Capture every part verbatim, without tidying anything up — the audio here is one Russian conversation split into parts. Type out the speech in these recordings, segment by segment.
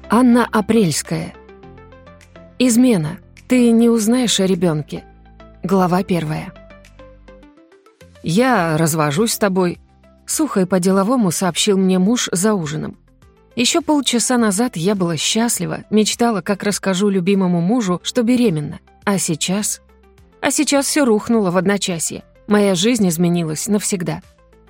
Анна Апрельская. Измена. Ты не узнаешь о ребенке. Глава первая. «Я развожусь с тобой», — сухо и по-деловому сообщил мне муж за ужином. Еще полчаса назад я была счастлива, мечтала, как расскажу любимому мужу, что беременна. А сейчас? А сейчас все рухнуло в одночасье. Моя жизнь изменилась навсегда.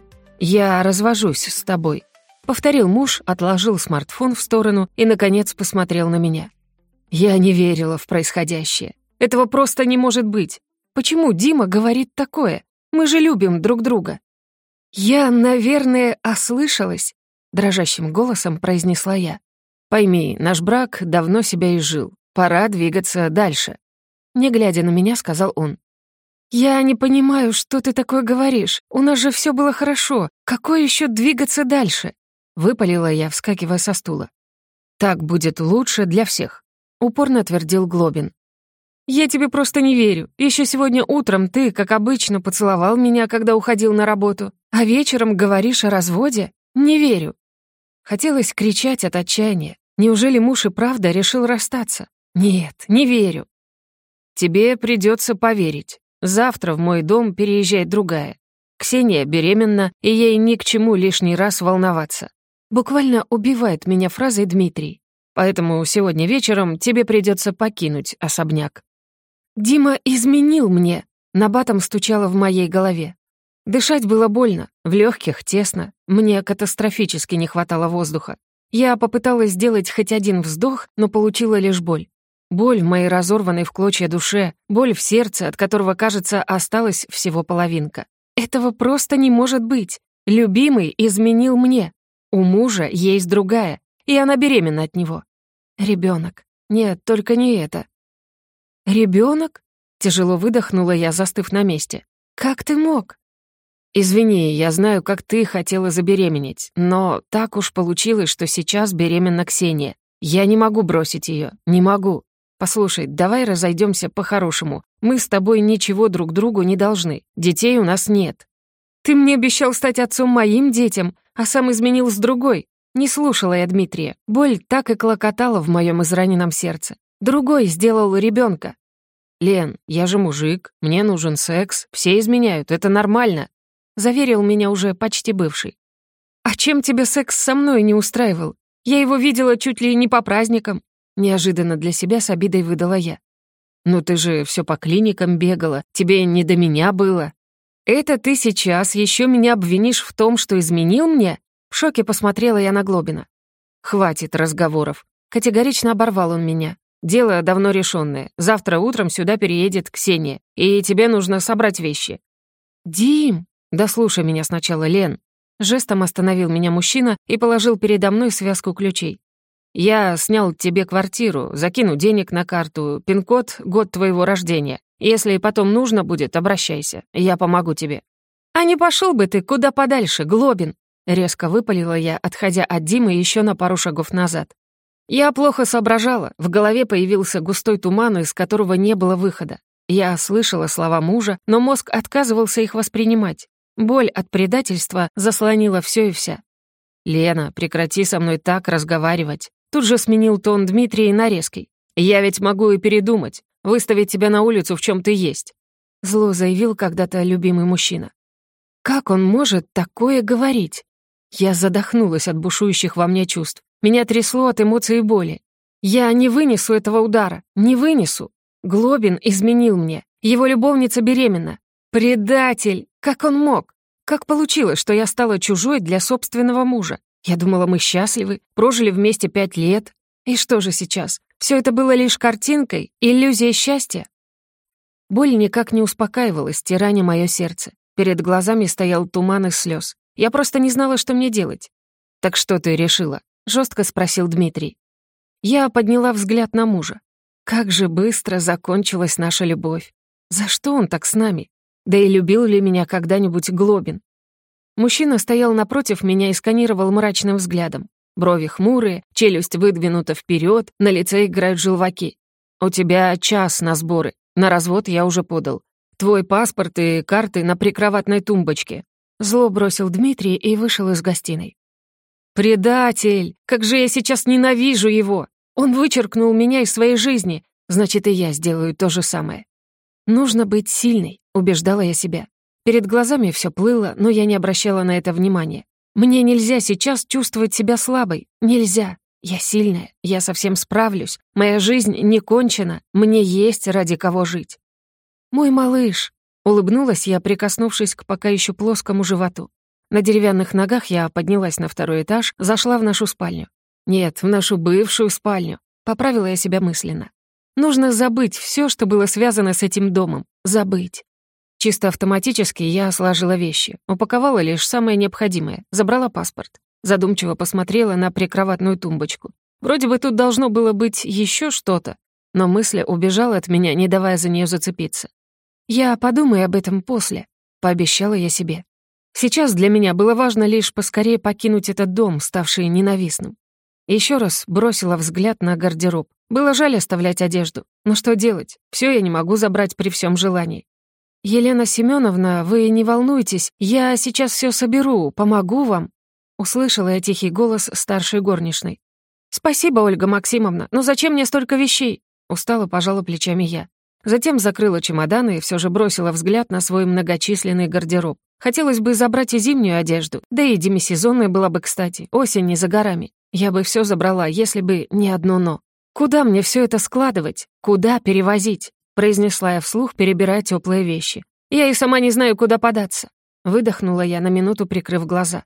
«Я развожусь с тобой», — повторил муж, отложил смартфон в сторону и, наконец, посмотрел на меня. Я не верила в происходящее. Этого просто не может быть. Почему Дима говорит такое? Мы же любим друг друга. «Я, наверное, ослышалась», — дрожащим голосом произнесла я. «Пойми, наш брак давно себя изжил. Пора двигаться дальше», — не глядя на меня, сказал он. «Я не понимаю, что ты такое говоришь. У нас же все было хорошо. Какое еще двигаться дальше?» — выпалила я, вскакивая со стула. «Так будет лучше для всех», — упорно твердил Глобин. «Я тебе просто не верю. Еще сегодня утром ты, как обычно, поцеловал меня, когда уходил на работу, а вечером говоришь о разводе? Не верю». Хотелось кричать от отчаяния. Неужели муж и правда решил расстаться? Нет, не верю. «Тебе придется поверить. Завтра в мой дом переезжает другая. Ксения беременна, и ей ни к чему лишний раз волноваться». Буквально убивает меня фразой Дмитрий. «Поэтому сегодня вечером тебе придется покинуть особняк». «Дима изменил мне», — набатом стучало в моей голове. Дышать было больно, в легких тесно, мне катастрофически не хватало воздуха. Я попыталась сделать хоть один вздох, но получила лишь боль. Боль в моей разорванной в клочья душе, боль в сердце, от которого, кажется, осталась всего половинка. Этого просто не может быть. Любимый изменил мне. У мужа есть другая, и она беременна от него. Ребенок. Нет, только не это. Ребенок? Тяжело выдохнула я, застыв на месте. Как ты мог? «Извини, я знаю, как ты хотела забеременеть, но так уж получилось, что сейчас беременна Ксения. Я не могу бросить ее, не могу. Послушай, давай разойдемся по-хорошему. Мы с тобой ничего друг другу не должны, детей у нас нет». «Ты мне обещал стать отцом моим детям, а сам изменил с другой». Не слушала я Дмитрия. Боль так и клокотала в моем израненном сердце. Другой сделал ребенка. «Лен, я же мужик, мне нужен секс, все изменяют, это нормально», заверил меня уже почти бывший. «А чем тебе секс со мной не устраивал? Я его видела чуть ли не по праздникам», неожиданно для себя с обидой выдала я. «Ну ты же все по клиникам бегала, тебе не до меня было». «Это ты сейчас еще меня обвинишь в том, что изменил мне?» В шоке посмотрела я на Глобина. «Хватит разговоров», категорично оборвал он меня. «Дело давно решенное. Завтра утром сюда переедет Ксения, и тебе нужно собрать вещи». «Дим!» «Да слушай меня сначала, Лен». Жестом остановил меня мужчина и положил передо мной связку ключей. «Я снял тебе квартиру, закину денег на карту, пин-код — год твоего рождения. Если потом нужно будет, обращайся, я помогу тебе». «А не пошел бы ты куда подальше, Глобин!» Резко выпалила я, отходя от Димы еще на пару шагов назад. Я плохо соображала, в голове появился густой туман, из которого не было выхода. Я слышала слова мужа, но мозг отказывался их воспринимать. Боль от предательства заслонила все и вся. «Лена, прекрати со мной так разговаривать». Тут же сменил тон Дмитрий на резкий. «Я ведь могу и передумать, выставить тебя на улицу, в чем ты есть», зло заявил когда-то любимый мужчина. Как он может такое говорить? Я задохнулась от бушующих во мне чувств. Меня трясло от эмоций и боли. Я не вынесу этого удара, не вынесу. Глобин изменил мне, его любовница беременна. Предатель! Как он мог? Как получилось, что я стала чужой для собственного мужа? Я думала, мы счастливы, прожили вместе пять лет. И что же сейчас? Все это было лишь картинкой, иллюзией счастья? Боль никак не успокаивалась, тираня мое сердце. Перед глазами стоял туман из слез. Я просто не знала, что мне делать. «Так что ты решила?» — жестко спросил Дмитрий. Я подняла взгляд на мужа. Как же быстро закончилась наша любовь. За что он так с нами? Да и любил ли меня когда-нибудь Глобин? Мужчина стоял напротив меня и сканировал мрачным взглядом. Брови хмурые, челюсть выдвинута вперед, на лице играют желваки. «У тебя час на сборы. На развод я уже подал. Твой паспорт и карты на прикроватной тумбочке». Зло бросил Дмитрий и вышел из гостиной. «Предатель! Как же я сейчас ненавижу его!» Он вычеркнул меня из своей жизни, значит, и я сделаю то же самое. Нужно быть сильной, убеждала я себя. Перед глазами все плыло, но я не обращала на это внимания. Мне нельзя сейчас чувствовать себя слабой. Нельзя. Я сильная, я совсем справлюсь. Моя жизнь не кончена, мне есть ради кого жить. «Мой малыш», — улыбнулась я, прикоснувшись к пока еще плоскому животу. На деревянных ногах я поднялась на второй этаж, зашла в нашу спальню. Нет, в нашу бывшую спальню. Поправила я себя мысленно. Нужно забыть все, что было связано с этим домом. Забыть. Чисто автоматически я сложила вещи, упаковала лишь самое необходимое, забрала паспорт. Задумчиво посмотрела на прикроватную тумбочку. Вроде бы тут должно было быть еще что-то, но мысль убежала от меня, не давая за нее зацепиться. «Я подумаю об этом после», — пообещала я себе. Сейчас для меня было важно лишь поскорее покинуть этот дом, ставший ненавистным. Еще раз бросила взгляд на гардероб. Было жаль оставлять одежду. Но что делать? Все я не могу забрать при всем желании. «Елена Семеновна, вы не волнуйтесь, я сейчас все соберу, помогу вам», — услышала я тихий голос старшей горничной. «Спасибо, Ольга Максимовна, но зачем мне столько вещей?» — устало пожала плечами я. Затем закрыла чемоданы и все же бросила взгляд на свой многочисленный гардероб. Хотелось бы забрать и зимнюю одежду, да и демисезонная была бы кстати, осень не за горами. Я бы все забрала, если бы не одно «но». «Куда мне все это складывать? Куда перевозить?» — произнесла я вслух, перебирая теплые вещи. «Я и сама не знаю, куда податься». Выдохнула я на минуту, прикрыв глаза.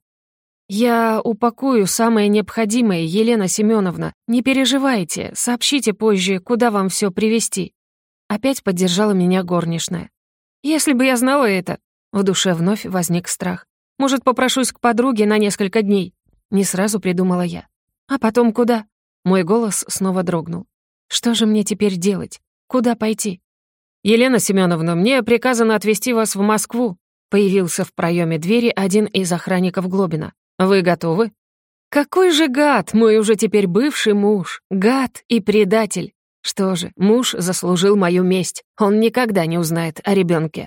«Я упакую самое необходимое, Елена Семеновна. Не переживайте, сообщите позже, куда вам все привезти». Опять поддержала меня горничная. «Если бы я знала это...» В душе вновь возник страх. «Может, попрошусь к подруге на несколько дней?» Не сразу придумала я. «А потом куда?» Мой голос снова дрогнул. «Что же мне теперь делать? Куда пойти?» «Елена Семеновна, мне приказано отвезти вас в Москву», появился в проеме двери один из охранников Глобина. «Вы готовы?» «Какой же гад, мой уже теперь бывший муж! Гад и предатель! Что же, муж заслужил мою месть. Он никогда не узнает о ребенке.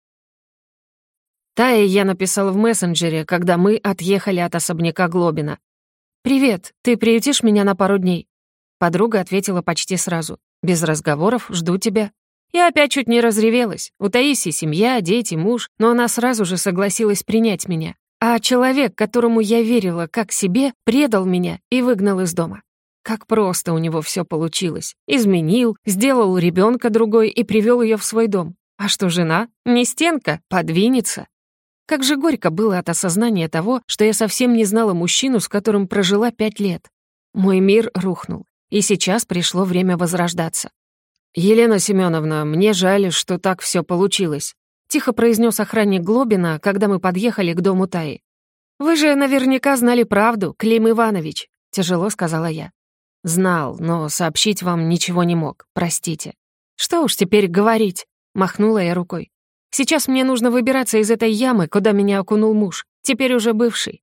Тае я написала в мессенджере, когда мы отъехали от особняка Глобина. «Привет, ты приютишь меня на пару дней?» Подруга ответила почти сразу. «Без разговоров, жду тебя». Я опять чуть не разревелась. У Таисии семья, дети, муж, но она сразу же согласилась принять меня. А человек, которому я верила как себе, предал меня и выгнал из дома. Как просто у него все получилось. Изменил, сделал ребенка другой и привел ее в свой дом. А что жена? Не стенка, подвинется. Как же горько было от осознания того, что я совсем не знала мужчину, с которым прожила пять лет. Мой мир рухнул, и сейчас пришло время возрождаться. «Елена Семеновна, мне жаль, что так все получилось», тихо произнес охранник Глобина, когда мы подъехали к дому Таи. «Вы же наверняка знали правду, Клим Иванович», тяжело сказала я. «Знал, но сообщить вам ничего не мог, простите». «Что уж теперь говорить», махнула я рукой. «Сейчас мне нужно выбираться из этой ямы, куда меня окунул муж, теперь уже бывший.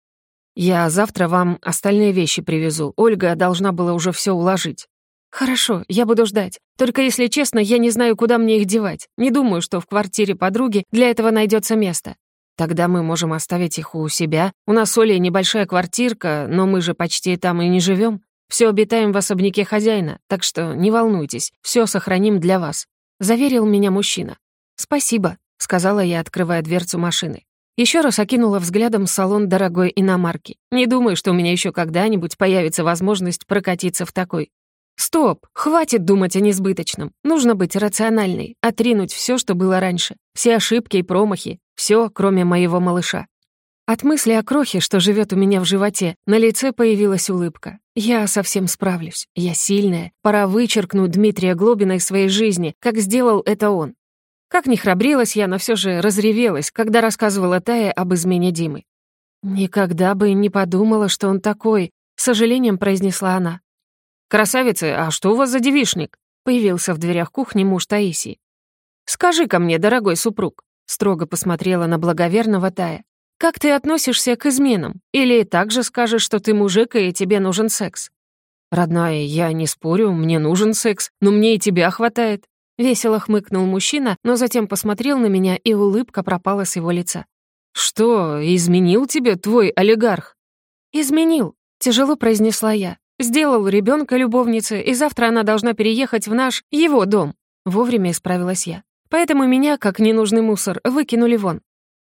Я завтра вам остальные вещи привезу, Ольга должна была уже все уложить». «Хорошо, я буду ждать. Только, если честно, я не знаю, куда мне их девать. Не думаю, что в квартире подруги для этого найдется место. Тогда мы можем оставить их у себя. У нас с Олей небольшая квартирка, но мы же почти там и не живем. Все обитаем в особняке хозяина, так что не волнуйтесь, все сохраним для вас», — заверил меня мужчина. «Спасибо», — сказала я, открывая дверцу машины. Еще раз окинула взглядом салон дорогой иномарки. Не думаю, что у меня еще когда-нибудь появится возможность прокатиться в такой. Стоп, хватит думать о несбыточном. Нужно быть рациональной, отринуть все, что было раньше. Все ошибки и промахи. Все, кроме моего малыша. От мысли о крохе, что живет у меня в животе, на лице появилась улыбка. Я совсем справлюсь. Я сильная. Пора вычеркнуть Дмитрия Глобина из своей жизни, как сделал это он. Как ни храбрилась я, но все же разревелась, когда рассказывала Тае об измене Димы. «Никогда бы не подумала, что он такой», — с сожалением произнесла она. «Красавицы, а что у вас за девичник?» — появился в дверях кухни муж Таисии. «Скажи-ка мне, дорогой супруг», — строго посмотрела на благоверного Тая, «как ты относишься к изменам? Или также скажешь, что ты мужик и тебе нужен секс?» «Родная, я не спорю, мне нужен секс, но мне и тебя хватает», — весело хмыкнул мужчина, но затем посмотрел на меня, и улыбка пропала с его лица. «Что, изменил тебе твой олигарх?» «Изменил», — тяжело произнесла я. Сделал ребенка любовнице, и завтра она должна переехать в наш, его дом. Вовремя исправилась я. Поэтому меня, как ненужный мусор, выкинули вон.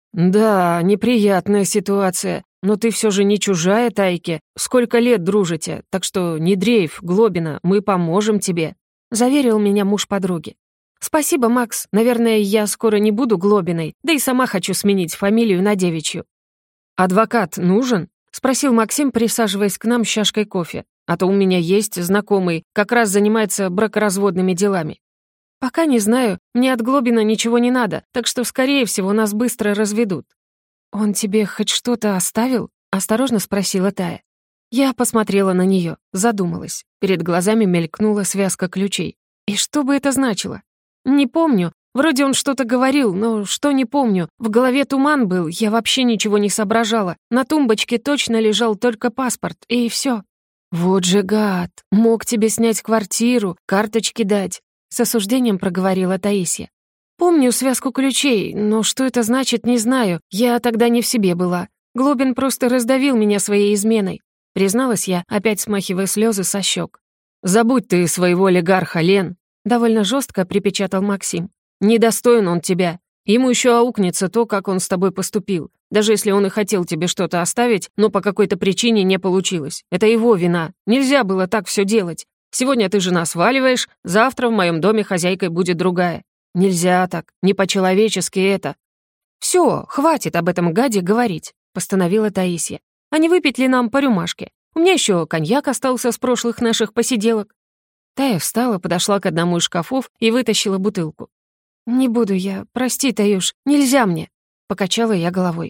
«Да, неприятная ситуация, но ты все же не чужая Тайке. Сколько лет дружите, так что не дрейф, Глобина, мы поможем тебе», — заверил меня муж подруги. «Спасибо, Макс. Наверное, я скоро не буду Глобиной, да и сама хочу сменить фамилию на девичью». «Адвокат нужен?» — спросил Максим, присаживаясь к нам с чашкой кофе. «А то у меня есть знакомый, как раз занимается бракоразводными делами». «Пока не знаю, мне от Глобина ничего не надо, так что, скорее всего, нас быстро разведут». «Он тебе хоть что-то оставил?» — осторожно спросила Тая. Я посмотрела на нее, задумалась. Перед глазами мелькнула связка ключей. И что бы это значило? Не помню. Вроде он что-то говорил, но что не помню. В голове туман был, я вообще ничего не соображала. На тумбочке точно лежал только паспорт, и все. «Вот же гад! Мог тебе снять квартиру, карточки дать», — с осуждением проговорила Таисия. «Помню связку ключей, но что это значит, не знаю. Я тогда не в себе была. Глобин просто раздавил меня своей изменой», — призналась я, опять смахивая слезы со щек. «Забудь ты своего олигарха, Лен», — довольно жестко припечатал Максим. «Недостоин он тебя. Ему еще аукнется то, как он с тобой поступил. Даже если он и хотел тебе что-то оставить, но по какой-то причине не получилось. Это его вина. Нельзя было так все делать. Сегодня ты жена сваливаешь, завтра в моем доме хозяйкой будет другая. Нельзя так, не по-человечески это». «Все, хватит об этом гаде говорить», — постановила Таисия. «А не выпить ли нам по рюмашке? У меня еще коньяк остался с прошлых наших посиделок». Тая встала, подошла к одному из шкафов и вытащила бутылку. «Не буду я, прости, Таюш, нельзя мне», — покачала я головой.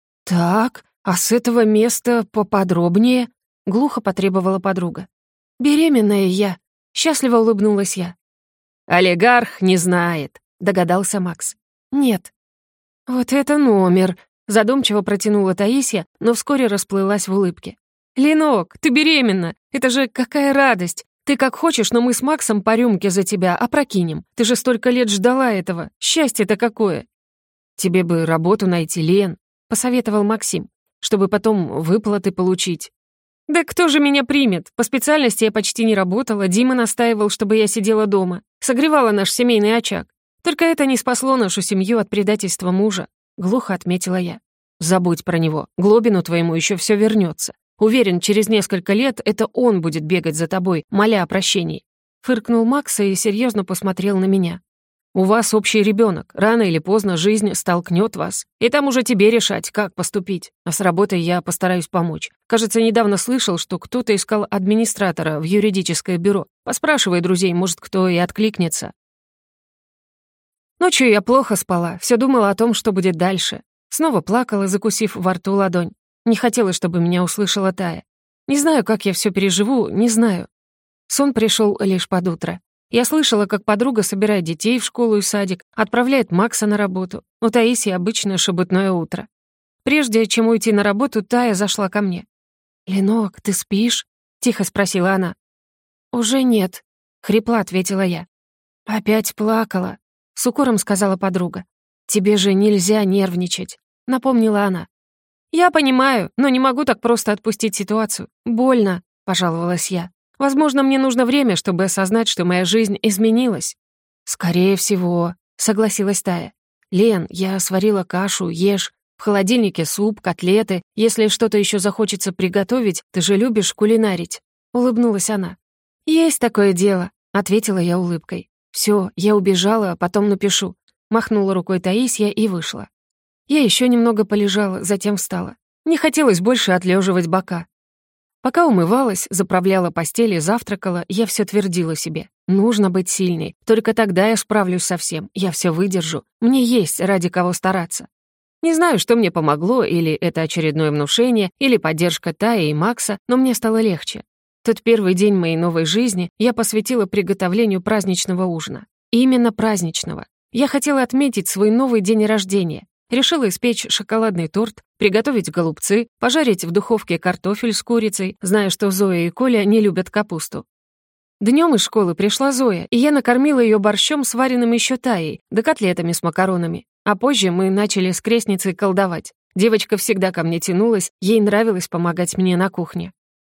«Так, а с этого места поподробнее?» — глухо потребовала подруга. «Беременная я», — счастливо улыбнулась я. «Олигарх не знает», — догадался Макс. «Нет». «Вот это номер», — задумчиво протянула Таисия, но вскоре расплылась в улыбке. «Ленок, ты беременна! Это же какая радость! Ты как хочешь, но мы с Максом по рюмке за тебя опрокинем. Ты же столько лет ждала этого. Счастье-то какое!» «Тебе бы работу найти, Лен», — посоветовал Максим, «чтобы потом выплаты получить». «Да кто же меня примет? По специальности я почти не работала, Дима настаивал, чтобы я сидела дома. Согревала наш семейный очаг. Только это не спасло нашу семью от предательства мужа», — глухо отметила я. «Забудь про него. Глобину твоему еще все вернется. Уверен, через несколько лет это он будет бегать за тобой, моля о прощении». Фыркнул Макс и серьезно посмотрел на меня. «У вас общий ребенок. Рано или поздно жизнь столкнет вас. И там уже тебе решать, как поступить. А с работой я постараюсь помочь. Кажется, недавно слышал, что кто-то искал администратора в юридическое бюро. Поспрашивай друзей, может, кто и откликнется». Ночью я плохо спала, все думала о том, что будет дальше. Снова плакала, закусив во рту ладонь. Не хотела, чтобы меня услышала Тая. Не знаю, как я все переживу, не знаю. Сон пришел лишь под утро. Я слышала, как подруга собирает детей в школу и садик, отправляет Макса на работу. У Таисии обычно шебутное утро. Прежде чем уйти на работу, Тая зашла ко мне. «Ленок, ты спишь?» — тихо спросила она. «Уже нет», — хрипло ответила я. «Опять плакала», — с укором сказала подруга. «Тебе же нельзя нервничать», — напомнила она. «Я понимаю, но не могу так просто отпустить ситуацию. Больно», — пожаловалась я. «Возможно, мне нужно время, чтобы осознать, что моя жизнь изменилась». «Скорее всего», — согласилась Тая. «Лен, я сварила кашу, ешь. В холодильнике суп, котлеты. Если что-то еще захочется приготовить, ты же любишь кулинарить», — улыбнулась она. «Есть такое дело», — ответила я улыбкой. «Все, я убежала, потом напишу», — махнула рукой Таисия и вышла. Я еще немного полежала, затем встала. Не хотелось больше отлеживать бока. Пока умывалась, заправляла постель и завтракала, я все твердила себе. Нужно быть сильной. Только тогда я справлюсь со всем. Я все выдержу. Мне есть ради кого стараться. Не знаю, что мне помогло, или это очередное внушение, или поддержка Таи и Макса, но мне стало легче. Тот первый день моей новой жизни я посвятила приготовлению праздничного ужина. Именно праздничного. Я хотела отметить свой новый день рождения. Решила испечь шоколадный торт, приготовить голубцы, пожарить в духовке картофель с курицей, зная, что Зоя и Коля не любят капусту. Днем из школы пришла Зоя, и я накормила ее борщом, сваренным еще Таей, да котлетами с макаронами. А позже мы начали с крестницей колдовать. Девочка всегда ко мне тянулась, ей нравилось помогать мне на кухне.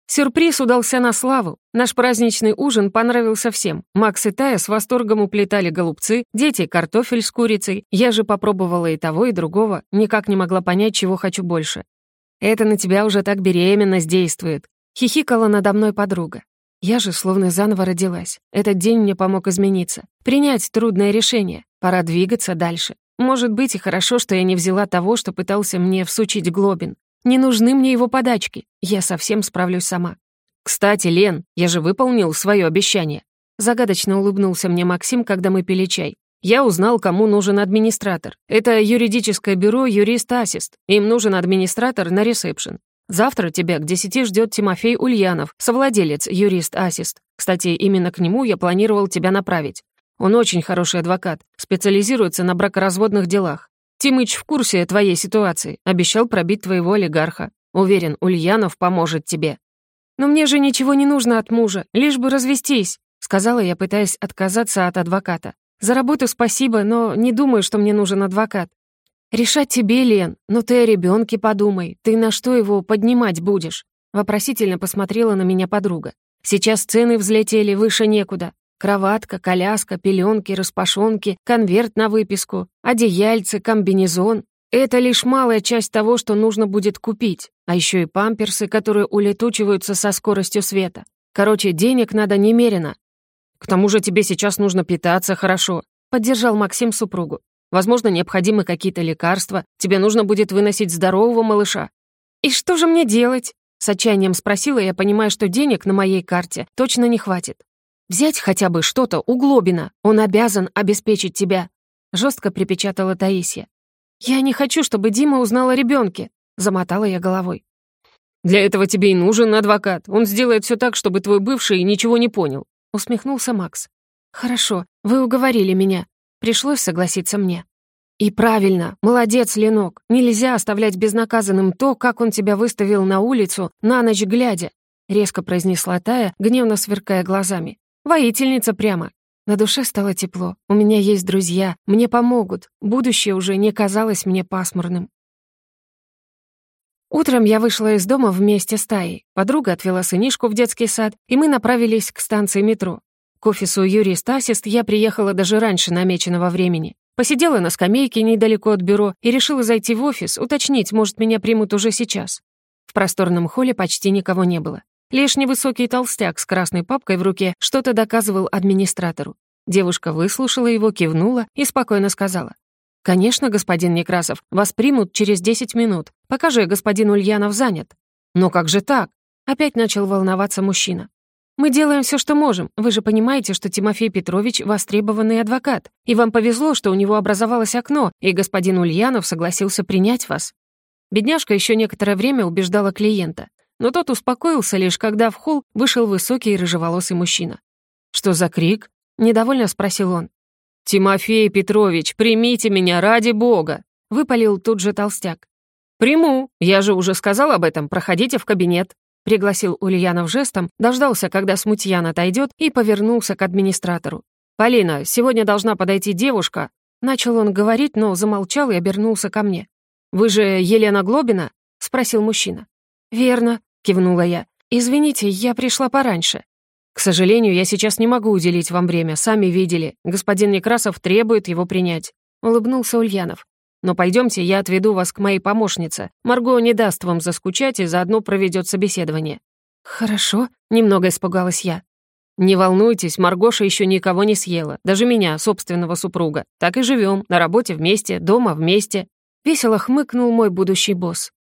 Сюрприз удался на славу. Наш праздничный ужин понравился всем. Макс и Тая с восторгом уплетали голубцы, дети — картофель с курицей. Я же попробовала и того, и другого. Никак не могла понять, чего хочу больше. «Это на тебя уже так беременность действует», — хихикала надо мной подруга. Я же словно заново родилась. Этот день мне помог измениться. Принять трудное решение. Пора двигаться дальше. Может быть, и хорошо, что я не взяла того, что пытался мне всучить Глобин. Не нужны мне его подачки. Я совсем справлюсь сама. «Кстати, Лен, я же выполнил свое обещание». Загадочно улыбнулся мне Максим, когда мы пили чай. «Я узнал, кому нужен администратор. Это юридическое бюро «Юрист-Ассист». Им нужен администратор на ресепшн. Завтра тебя к десяти ждет Тимофей Ульянов, совладелец «Юрист-Ассист». Кстати, именно к нему я планировал тебя направить. Он очень хороший адвокат, специализируется на бракоразводных делах. Тимыч в курсе твоей ситуации, обещал пробить твоего олигарха. Уверен, Ульянов поможет тебе». «Но мне же ничего не нужно от мужа, лишь бы развестись», сказала я, пытаясь отказаться от адвоката. «За работу спасибо, но не думаю, что мне нужен адвокат». «Решать тебе, Лен, но ты о ребенке подумай, ты на что его поднимать будешь?» Вопросительно посмотрела на меня подруга. «Сейчас цены взлетели выше некуда. Кроватка, коляска, пеленки, распашонки, конверт на выписку, одеяльце, комбинезон. Это лишь малая часть того, что нужно будет купить. А еще и памперсы, которые улетучиваются со скоростью света. Короче, денег надо немерено». «К тому же тебе сейчас нужно питаться хорошо», — поддержал Максим супругу. «Возможно, необходимы какие-то лекарства. Тебе нужно будет выносить здорового малыша». «И что же мне делать?» — с отчаянием спросила я, понимая, что денег на моей карте точно не хватит. «Взять хотя бы что-то у Глобина. Он обязан обеспечить тебя», — жестко припечатала Таисия. «Я не хочу, чтобы Дима узнал о ребенке», — замотала я головой. «Для этого тебе и нужен адвокат. Он сделает все так, чтобы твой бывший ничего не понял», — усмехнулся Макс. «Хорошо, вы уговорили меня. Пришлось согласиться мне». «И правильно, молодец, Ленок. Нельзя оставлять безнаказанным то, как он тебя выставил на улицу на ночь глядя», — резко произнесла Тая, гневно сверкая глазами. «Воительница прямо». На душе стало тепло. У меня есть друзья, мне помогут. Будущее уже не казалось мне пасмурным. Утром я вышла из дома вместе с Таей. Подруга отвела сынишку в детский сад, и мы направились к станции метро. К офису «Юрист-Ассист» я приехала даже раньше намеченного времени. Посидела на скамейке недалеко от бюро и решила зайти в офис, уточнить, может, меня примут уже сейчас. В просторном холле почти никого не было. Лишь невысокий толстяк с красной папкой в руке что-то доказывал администратору. Девушка выслушала его, кивнула и спокойно сказала: «Конечно, господин Некрасов, вас примут через десять минут, пока же господин Ульянов занят». «Но как же так?» — опять начал волноваться мужчина. «Мы делаем все, что можем. Вы же понимаете, что Тимофей Петрович — востребованный адвокат, и вам повезло, что у него образовалось окно, и господин Ульянов согласился принять вас». Бедняжка еще некоторое время убеждала клиента, но тот успокоился лишь, когда в холл вышел высокий рыжеволосый мужчина. «Что за крик?» — недовольно спросил он. «Тимофей Петрович, примите меня ради бога!» — выпалил тут же толстяк. «Приму, я же уже сказал об этом, проходите в кабинет», — пригласил Ульянов жестом, дождался, когда смутьян отойдет, и повернулся к администратору. «Полина, сегодня должна подойти девушка». Начал он говорить, но замолчал и обернулся ко мне. «Вы же Елена Глобина?» — спросил мужчина. «Верно», — кивнула я. «Извините, я пришла пораньше». «К сожалению, я сейчас не могу уделить вам время, сами видели. Господин Некрасов требует его принять», — улыбнулся Ульянов. «Но пойдемте, я отведу вас к моей помощнице. Марго не даст вам заскучать и заодно проведет собеседование». «Хорошо», — немного испугалась я. «Не волнуйтесь, Маргоша еще никого не съела, даже меня, собственного супруга. Так и живем, на работе вместе, дома вместе». Весело хмыкнул мой будущий босс.